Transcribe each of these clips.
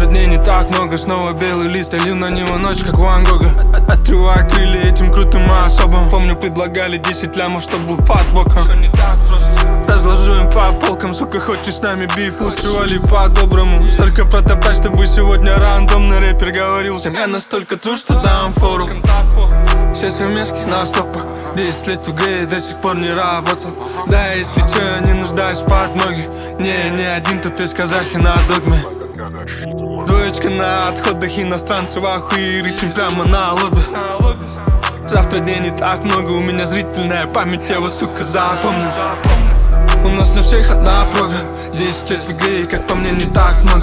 дней не так много. Снова белый лист, лью на него ночь, как Ван Гога. Отрываю крылья этим крутым особам. Помню, предлагали 10 лямов, чтоб был под боком. Все не так просто. Разложу им по полкам, сука, хочешь с нами биф? Лучше вали по-доброму. Столько протопать, чтобы сегодня рандомный рэпер говорил всем. Я настолько тру, что дам фору. Все совместки на стопах. 10 лет в игре и до сих пор не работал. Да, если чё, не нуждаюсь в подмоге. Не один тут из казахи на догме. Двоечка на отходах, иностранцы в ахуе, рычим прямо на лобби. Завтра дней не так много, у меня зрительная память, я вас, сука, запомню. У нас на всех одна прога. 10 лет в игре, и как по мне, не так много.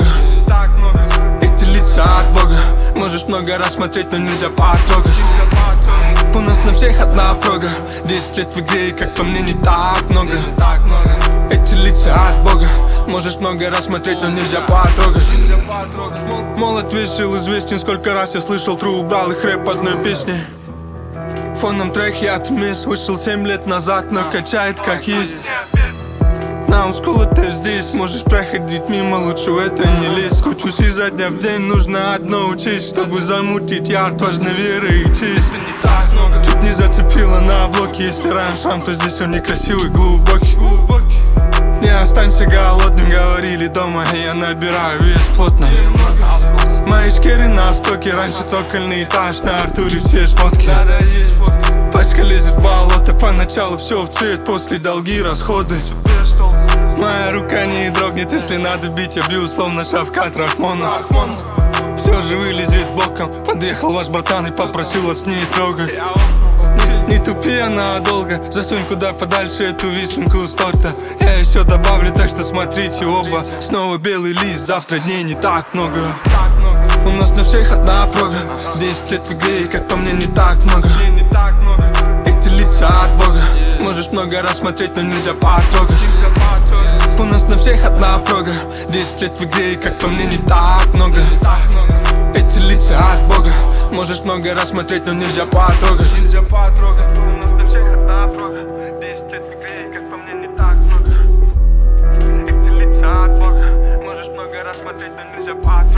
Эти лица от Бога. Можешь много раз смотреть, но нельзя потрогать. У нас на всех одна прога. 10 лет в игре, и как по мне, не так много. Эти лица от Бога. Можешь много раз смотреть, но нельзя потрогать. Молод, весел, известен. Сколько раз я слышал тру, убрал их рэп одной песни. Фоном трек я отмес. Вышел 7 лет назад, но качает как есть. На олдскул это здесь. Можешь проходить мимо, лучше в это не лезь. Кручусь изо дня в день, нужно одно учесть. Чтобы замутить ярд, важна вера и честь. Чуть не зацепило на блоке. Если раньше шрам, то здесь он некрасивый, глубокий. Не останься голодным, говорили дома, и я набираю вес плотно. Мои шкеры на стоке, раньше цокольный этаж, на Артуре все шмотки. Пачка лезет в болото, поначалу все в цвет, после долги, расходы. Моя рука не дрогнет, если надо бить, я бью, словно Шавкат Рахмонов. Все же вылезет боком, подъехал ваш братан и попросил вас не трогать. Не тупи, она долго. Засунь куда подальше эту вишенку с торта. Я еще добавлю, так что смотрите оба. Снова белый лист, завтра дней не так много. У нас на всех одна прога. 10 лет в игре, и как по мне, не так много. Эти лица от Бога. Можешь много раз смотреть, но нельзя потрогать. У нас на всех одна прога. 10 лет в игре, и как по мне, не так много. Эти лица от Бога. Можешь много раз смотреть, но нельзя потрогать. У нас на всех одна прога. 10 лет в игре, и как по мне, не так много. Эти лица от Бога. Можешь много раз смотреть, но нельзя потрогать.